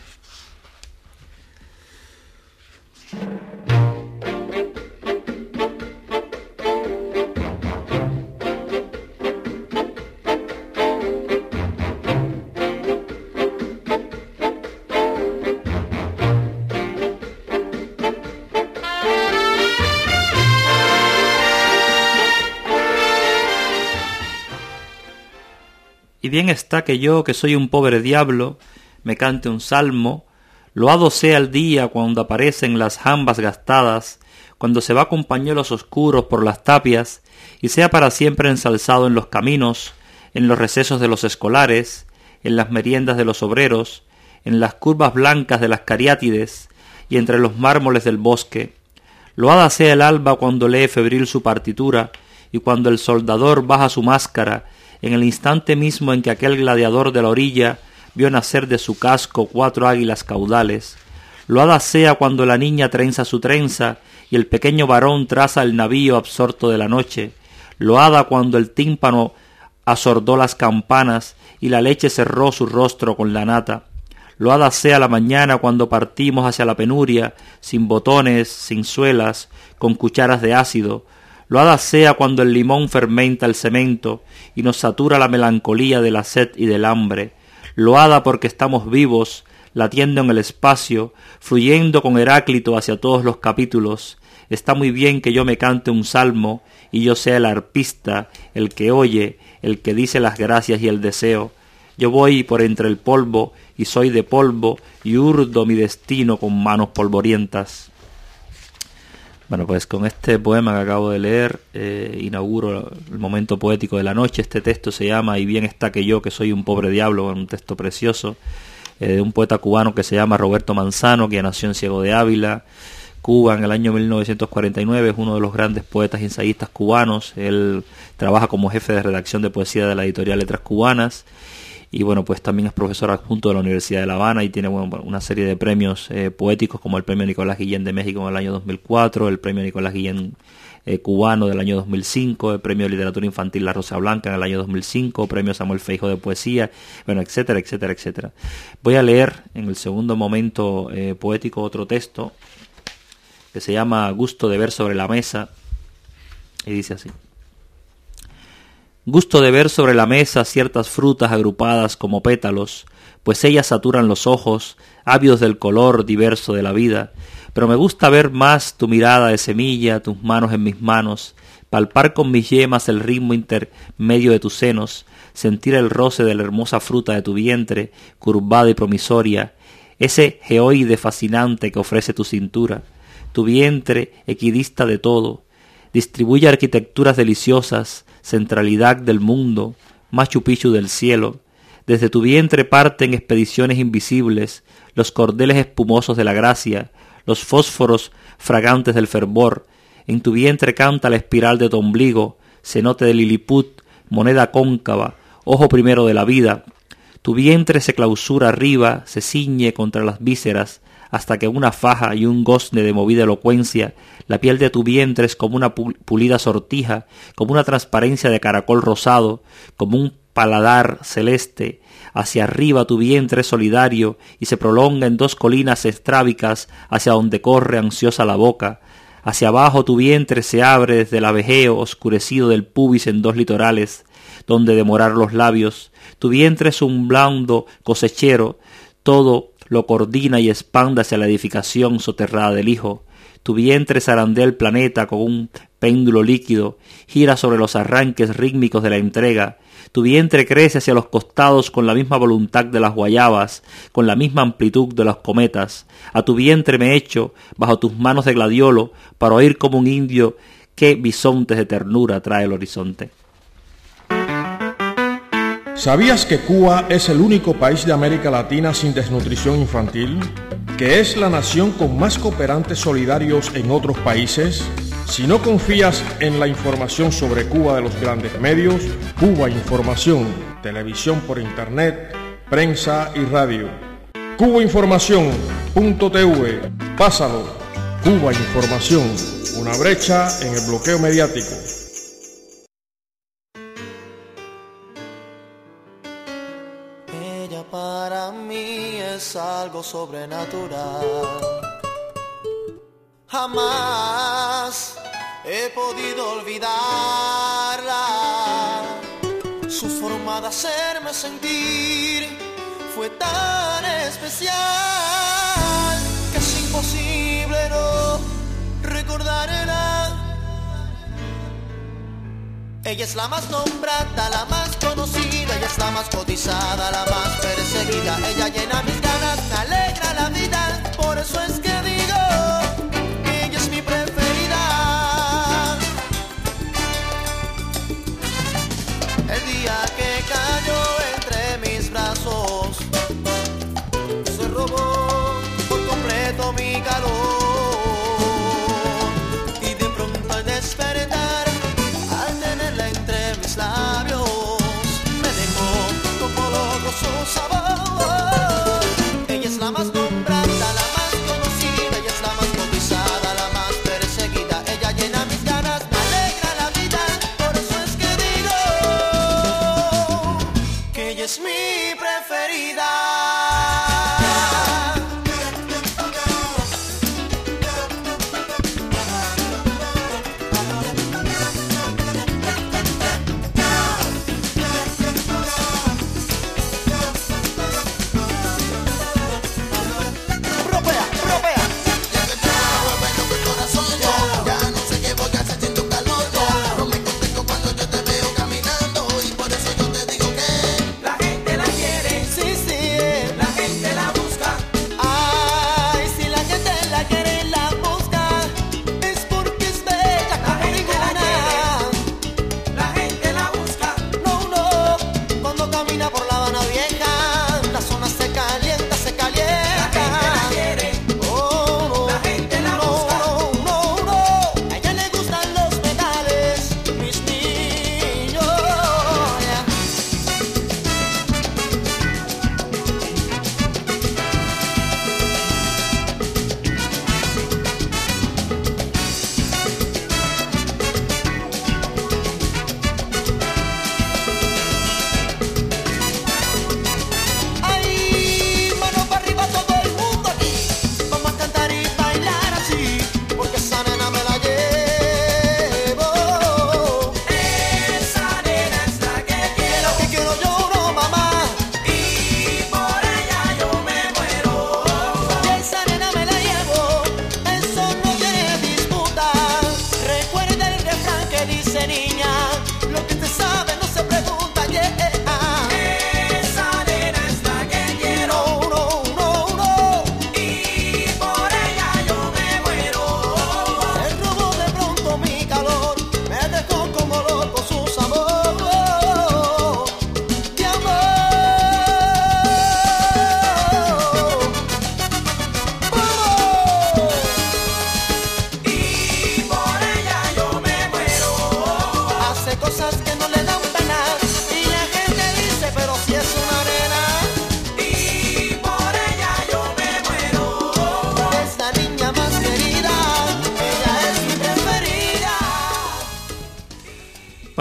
Y bien está que yo, que soy un pobre diablo, me cante un salmo, loado sea el día cuando aparecen las jambas gastadas, cuando se va con pañuelos oscuros por las tapias, y sea para siempre ensalzado en los caminos, en los recesos de los escolares, en las meriendas de los obreros, en las curvas blancas de las cariátides, y entre los mármoles del bosque. Loada sea el alba cuando lee febril su partitura, y cuando el soldador baja su máscara, en el instante mismo en que aquel gladiador de la orilla vio nacer de su casco cuatro águilas caudales. Loada sea cuando la niña trenza su trenza y el pequeño varón traza el navío absorto de la noche. Loada cuando el tímpano asordó las campanas y la leche cerró su rostro con la nata. Loada sea la mañana cuando partimos hacia la penuria, sin botones, sin suelas, con cucharas de ácido. Loada sea cuando el limón fermenta el cemento y nos satura la melancolía de la sed y del hambre. Loada porque estamos vivos, latiendo en el espacio, fluyendo con Heráclito hacia todos los capítulos. Está muy bien que yo me cante un salmo y yo sea el arpista, el que oye, el que dice las gracias y el deseo. Yo voy por entre el polvo y soy de polvo y urdo mi destino con manos polvorientas. Bueno, pues con este poema que acabo de leer eh, inauguro el momento poético de la noche. Este texto se llama Y bien está que yo, que soy un pobre diablo, un texto precioso eh, de un poeta cubano que se llama Roberto Manzano, que nació en Ciego de Ávila, Cuba, en el año mil novecientos cuarenta y nueve. Es uno de los grandes poetas y ensayistas cubanos. Él trabaja como jefe de redacción de poesía de la editorial Letras Cubanas. Y bueno, pues también es profesor adjunto de la Universidad de La Habana y tiene bueno, una serie de premios eh, poéticos, como el premio Nicolás Guillén de México en el año dos mil cuatro, el premio Nicolás Guillén eh, cubano del año dos mil cinco, el premio de literatura infantil La Rosa Blanca en el año dos mil cinco, premio Samuel Feijóo de poesía, bueno, etcétera, etcétera, etcétera. Voy a leer en el segundo momento eh, poético otro texto que se llama Gusto de ver sobre la mesa, y dice así. Gusto de ver sobre la mesa ciertas frutas agrupadas como pétalos, pues ellas saturan los ojos, ávidos del color diverso de la vida, pero me gusta ver más tu mirada de semilla, tus manos en mis manos, palpar con mis yemas el ritmo intermedio de tus senos, sentir el roce de la hermosa fruta de tu vientre, curvada y promisoria, ese geoide fascinante que ofrece tu cintura. Tu vientre equidista de todo, distribuye arquitecturas deliciosas, centralidad del mundo, Machu Picchu del cielo. Desde tu vientre parten expediciones invisibles, los cordeles espumosos de la gracia, los fósforos fragantes del fervor. En tu vientre canta la espiral de tu ombligo, cenote de Lilliput, moneda cóncava, ojo primero de la vida. Tu vientre se clausura arriba, se ciñe contra las vísceras, hasta que una faja y un gozne de movida elocuencia, la piel de tu vientre es como una pulida sortija, como una transparencia de caracol rosado, como un paladar celeste. Hacia arriba tu vientre es solidario y se prolonga en dos colinas estrábicas hacia donde corre ansiosa la boca. Hacia abajo tu vientre se abre desde el abejeo oscurecido del pubis en dos litorales, donde demorar los labios. Tu vientre es un blando cosechero, todo lo coordina y expande hacia la edificación soterrada del Hijo. Tu vientre zarandea el planeta con un péndulo líquido, gira sobre los arranques rítmicos de la entrega. Tu vientre crece hacia los costados con la misma voluntad de las guayabas, con la misma amplitud de los cometas. A tu vientre me echo, bajo tus manos de gladiolo, para oír como un indio qué bisontes de ternura trae el horizonte. ¿Sabías que Cuba es el único país de América Latina sin desnutrición infantil? ¿Que es la nación con más cooperantes solidarios en otros países? Si no confías en la información sobre Cuba de los grandes medios, Cuba Información, televisión por internet, prensa y radio. cuba información punto t v, pásalo. Cuba Información, una brecha en el bloqueo mediático. Ella para mí es algo sobrenatural. Jamás he podido olvidarla. Su forma de hacerme sentir fue tan especial que es imposible no recordarla. Ella es la más nombrada, la más conocida, ella es la más cotizada, la más perseguida. Ella llena mis ganas, me alegra la vida, por eso es que digo, ella es mi preferida. El día que cayó entre mis brazos, se robó por completo mi calor. Y de pronto al despertar, al tenerla entre mis labios, me dejó como loco su sabor. Ella es la más nombrada, la más conocida, ella es la más cotizada, la más perseguida. Ella llena mis ganas, me alegra la vida, por eso es que digo que ella es mi preferida.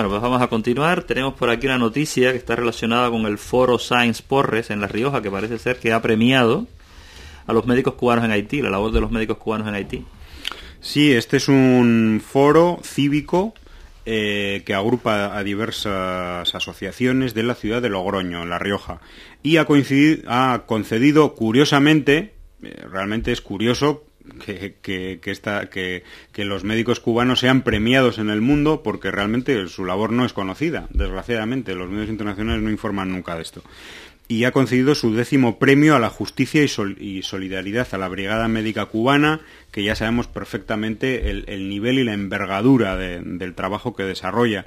Bueno, pues vamos a continuar. Tenemos por aquí una noticia que está relacionada con el foro Sáenz Porres en La Rioja, que parece ser que ha premiado a los médicos cubanos en Haití, la labor de los médicos cubanos en Haití. Sí, este es un foro cívico eh, que agrupa a diversas asociaciones de la ciudad de Logroño, en La Rioja, y ha, coincidido, ha concedido, curiosamente, eh, realmente es curioso, Que, que, que, esta, que, que los médicos cubanos sean premiados en el mundo, porque realmente su labor no es conocida, desgraciadamente. Los medios internacionales no informan nunca de esto. Y ha concedido su décimo premio a la justicia y, sol, y solidaridad a la Brigada Médica Cubana, que ya sabemos perfectamente el, el nivel y la envergadura de, del trabajo que desarrolla.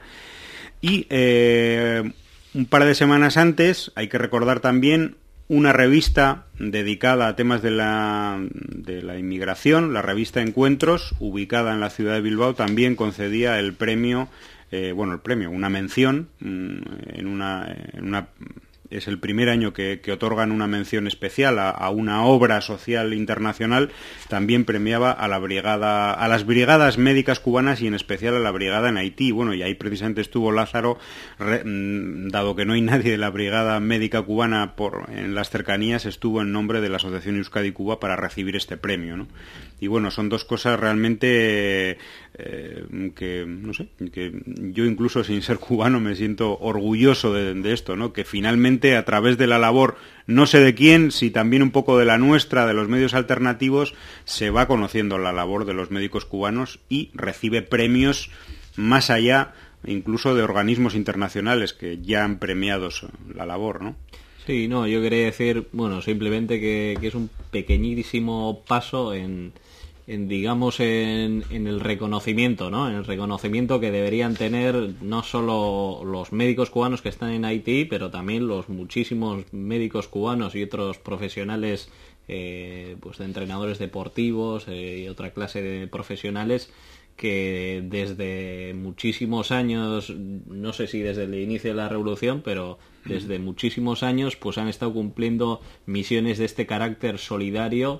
Y eh, un par de semanas antes, hay que recordar también, una revista dedicada a temas de la, de la inmigración, la revista Encuentros, ubicada en la ciudad de Bilbao, también concedía el premio, eh, bueno, el premio, una mención, en una, en una es el primer año que, que otorgan una mención especial a, a una obra social internacional. También premiaba a la brigada, a las brigadas médicas cubanas y en especial a la brigada en Haití. Bueno, y ahí precisamente estuvo Lázaro, re, dado que no hay nadie de la brigada médica cubana por, en las cercanías, estuvo en nombre de la Asociación Euskadi Cuba para recibir este premio, ¿no? Y bueno, son dos cosas realmente eh, que, no sé, que yo incluso sin ser cubano me siento orgulloso de, de esto, ¿no? Que finalmente a través de la labor, no sé de quién, si también un poco de la nuestra, de los medios alternativos, se va conociendo la labor de los médicos cubanos y recibe premios más allá incluso de organismos internacionales que ya han premiado la labor, ¿no? Sí, no, yo quería decir, bueno, simplemente que, que es un pequeñísimo paso en, en digamos, en, en el reconocimiento, ¿no? En el reconocimiento que deberían tener no solo los médicos cubanos que están en Haití, pero también los muchísimos médicos cubanos y otros profesionales, eh, pues de entrenadores deportivos eh, y otra clase de profesionales que desde muchísimos años, no sé si desde el inicio de la revolución, pero desde muchísimos años pues han estado cumpliendo misiones de este carácter solidario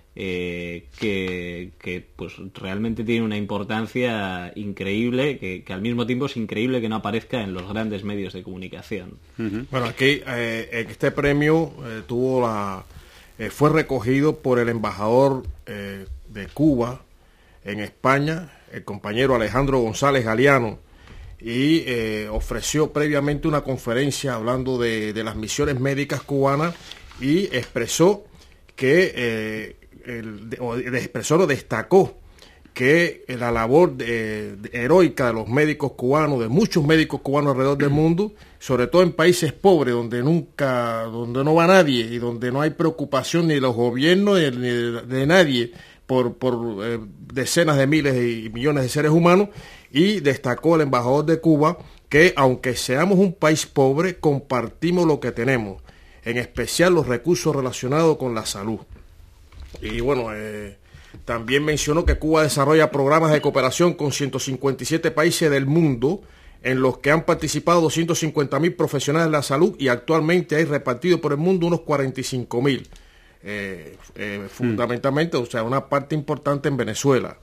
eh, que, que pues realmente tiene una importancia increíble, que, que al mismo tiempo es increíble que no aparezca en los grandes medios de comunicación. Uh-huh. Bueno, aquí eh, este premio eh, tuvo la eh, fue recogido por el embajador eh, de Cuba en España, el compañero Alejandro González Galeano, y eh, ofreció previamente una conferencia hablando de, de las misiones médicas cubanas y expresó que eh, el, de, o expresó o destacó que la labor de, de, heroica de los médicos cubanos, de muchos médicos cubanos alrededor del mundo, sobre todo en países pobres donde nunca, donde no va nadie y donde no hay preocupación ni de los gobiernos ni de, de nadie por, por eh, decenas de miles y millones de seres humanos. Y destacó el embajador de Cuba que aunque seamos un país pobre, compartimos lo que tenemos, en especial los recursos relacionados con la salud. Y bueno, eh, también mencionó que Cuba desarrolla programas de cooperación con ciento cincuenta y siete países del mundo, en los que han participado doscientos cincuenta mil profesionales de la salud y actualmente hay repartidos por el mundo unos cuarenta y cinco mil. Eh, eh, fundamentalmente, o sea, una parte importante en Venezuela.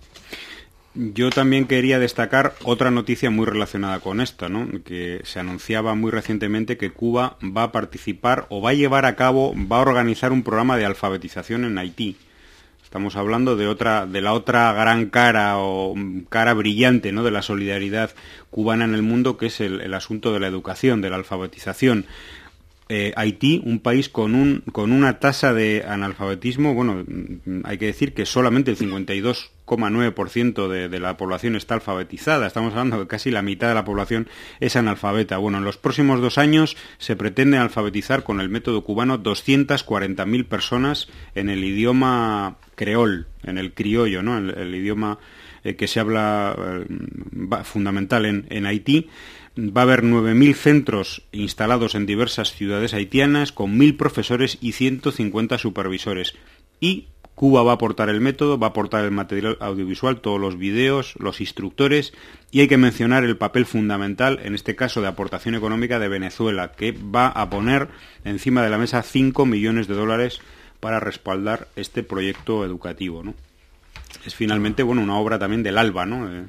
Yo también quería destacar otra noticia muy relacionada con esta, ¿no? Que se anunciaba muy recientemente que Cuba va a participar o va a llevar a cabo, va a organizar un programa de alfabetización en Haití. Estamos hablando de otra, de la otra gran cara o cara brillante, ¿no? De la solidaridad cubana en el mundo, que es el, el asunto de la educación, de la alfabetización. Eh, Haití, un país con un con una tasa de analfabetismo, bueno, hay que decir que solamente el cincuenta y dos coma nueve por ciento de, de la población está alfabetizada. Estamos hablando de que casi la mitad de la población es analfabeta. Bueno, en los próximos dos años se pretende alfabetizar con el método cubano doscientas cuarenta mil personas en el idioma creol, en el criollo, ¿no? El, el idioma eh, que se habla eh, fundamental en, en Haití. Va a haber nueve mil centros instalados en diversas ciudades haitianas con mil profesores y ciento cincuenta supervisores. Y Cuba va a aportar el método, va a aportar el material audiovisual, todos los videos, los instructores, y hay que mencionar el papel fundamental, en este caso de aportación económica, de Venezuela, que va a poner encima de la mesa cinco millones de dólares para respaldar este proyecto educativo, ¿no? Es finalmente, bueno, una obra también del ALBA, ¿no? Eh,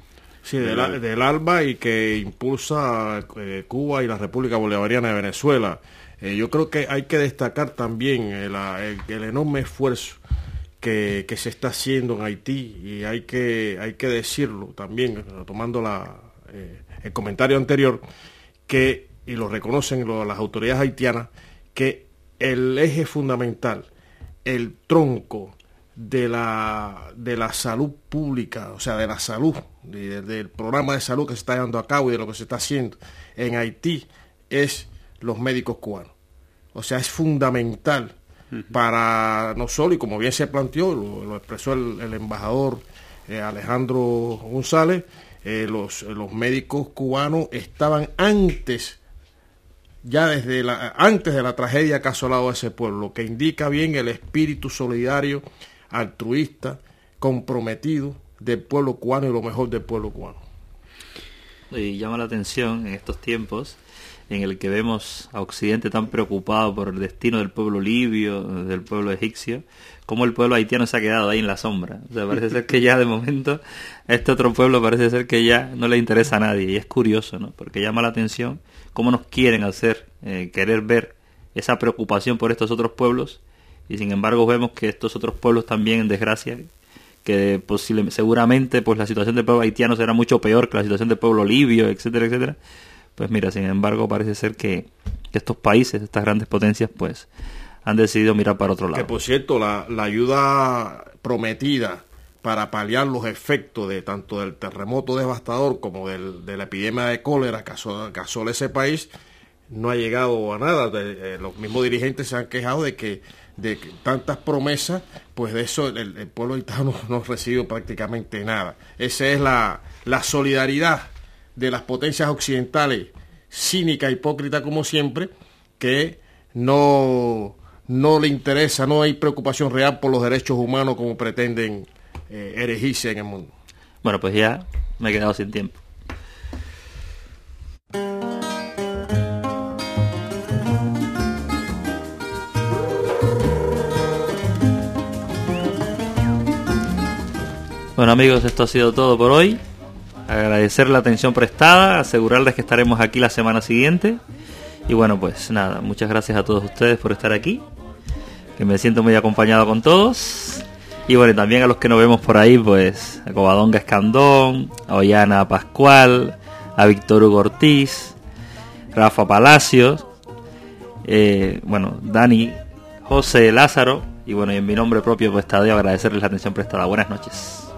Sí, del, del, del ALBA, y que impulsa eh, Cuba y la República Bolivariana de Venezuela. Eh, yo creo que hay que destacar también el, el, el enorme esfuerzo que, que se está haciendo en Haití, y hay que hay que decirlo también, tomando la, eh, el comentario anterior, que, y lo reconocen lo, las autoridades haitianas, que el eje fundamental, el tronco de la de la salud pública, o sea, de la salud, de, del programa de salud que se está llevando a cabo y de lo que se está haciendo en Haití, es los médicos cubanos. O sea, es fundamental uh-huh. para no solo, y como bien se planteó, lo, lo expresó el, el embajador eh, Alejandro González, eh, los, los médicos cubanos estaban antes, ya desde la, antes de la tragedia que ha asolado a ese pueblo, lo que indica bien el espíritu solidario, altruista, comprometido del pueblo cubano y lo mejor del pueblo cubano. Y llama la atención en estos tiempos en el que vemos a Occidente tan preocupado por el destino del pueblo libio, del pueblo egipcio, como el pueblo haitiano se ha quedado ahí en la sombra. O sea, parece ser que ya de momento este otro pueblo parece ser que ya no le interesa a nadie, y es curioso, ¿no? Porque llama la atención cómo nos quieren hacer eh, querer ver esa preocupación por estos otros pueblos, y sin embargo vemos que estos otros pueblos también, en desgracia, que posible, seguramente pues la situación del pueblo haitiano será mucho peor que la situación del pueblo libio, etcétera, etcétera. Pues mira, sin embargo parece ser que, que estos países, estas grandes potencias, pues han decidido mirar para otro lado. Que por cierto, la, la ayuda prometida para paliar los efectos de tanto del terremoto devastador como del, de la epidemia de cólera que asola, que asola ese país, no ha llegado a nada. De, eh, los mismos dirigentes se han quejado de que de que tantas promesas, pues de eso el, el pueblo haitiano no, no recibió prácticamente nada. Esa es la, la solidaridad de las potencias occidentales, cínica, hipócrita como siempre, que no, no le interesa, no hay preocupación real por los derechos humanos como pretenden eh, erigirse en el mundo. Bueno, pues ya me he quedado sin tiempo. Bueno, amigos, esto ha sido todo por hoy. Agradecer la atención prestada, asegurarles que estaremos aquí la semana siguiente. Y bueno, pues nada, muchas gracias a todos ustedes por estar aquí, que me siento muy acompañado con todos. Y bueno, también a los que nos vemos por ahí, pues a Covadonga Escandón, a Ollana Pascual, a Víctor Hugo Ortiz, Rafa Palacios, eh, bueno, Dani, José Lázaro, y bueno, y en mi nombre propio, pues Tadeo, agradecerles la atención prestada. Buenas noches.